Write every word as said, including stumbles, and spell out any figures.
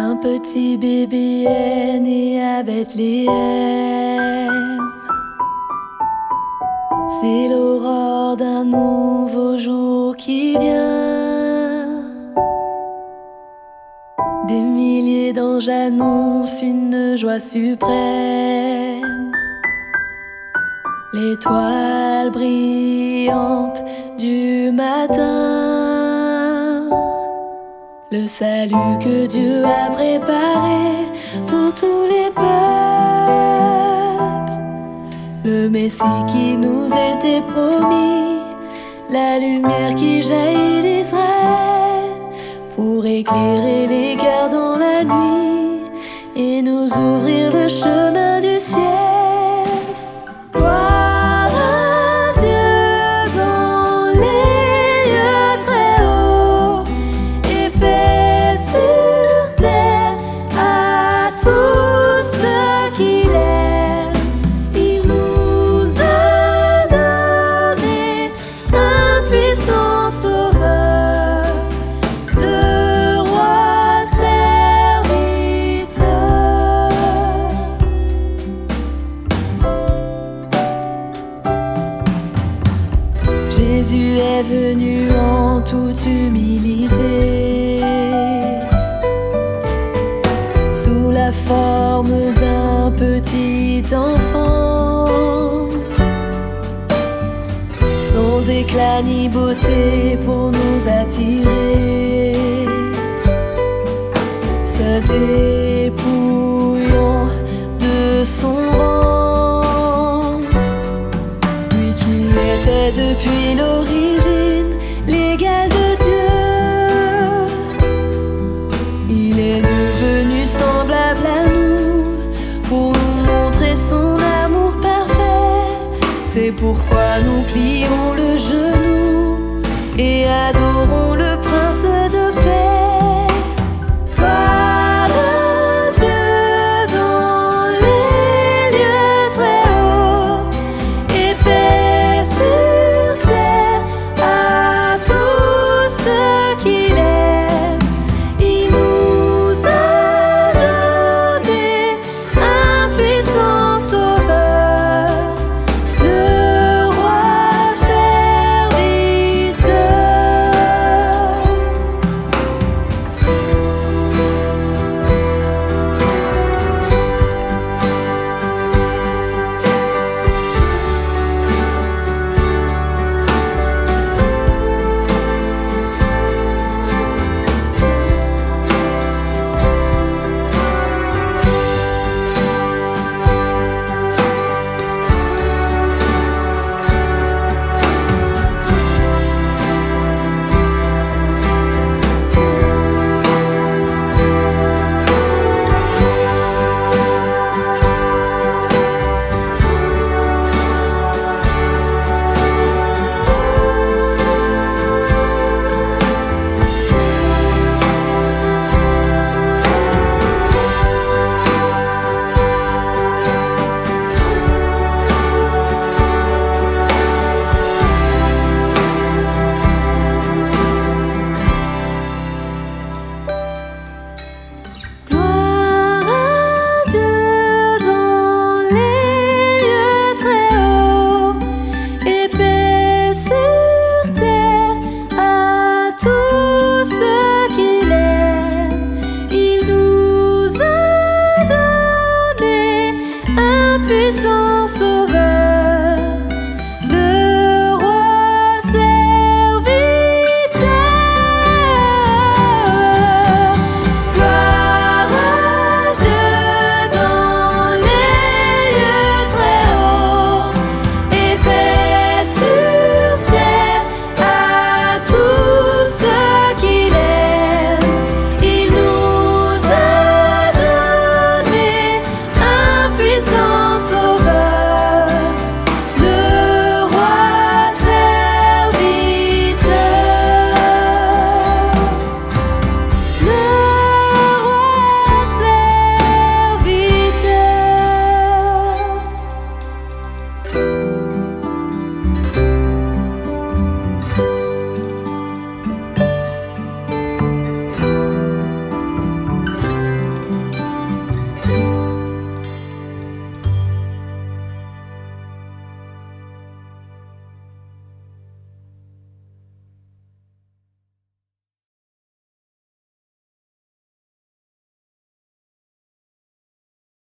Un petit bébé est né à Bethléem. C'est l'aurore d'un nouveau jour qui vient. Des milliers d'anges annoncent une joie suprême. L'étoile brillante du matin, le salut que Dieu a préparé pour tous les peuples, le Messie qui nous était promis, la lumière qui jaillit d'Israël pour éclairer les cœurs dans la nuit et nous ouvrir le chemin du ciel. Jésus est venu en toute humilité, sous la forme d'un petit enfant, sans éclat ni beauté pour nous attirer, se dépouillant de son rang, lui qui était depuis l'origine l'égal de Dieu. Il est devenu semblable à nous pour nous montrer son amour parfait. C'est pourquoi nous plions le genou et adorons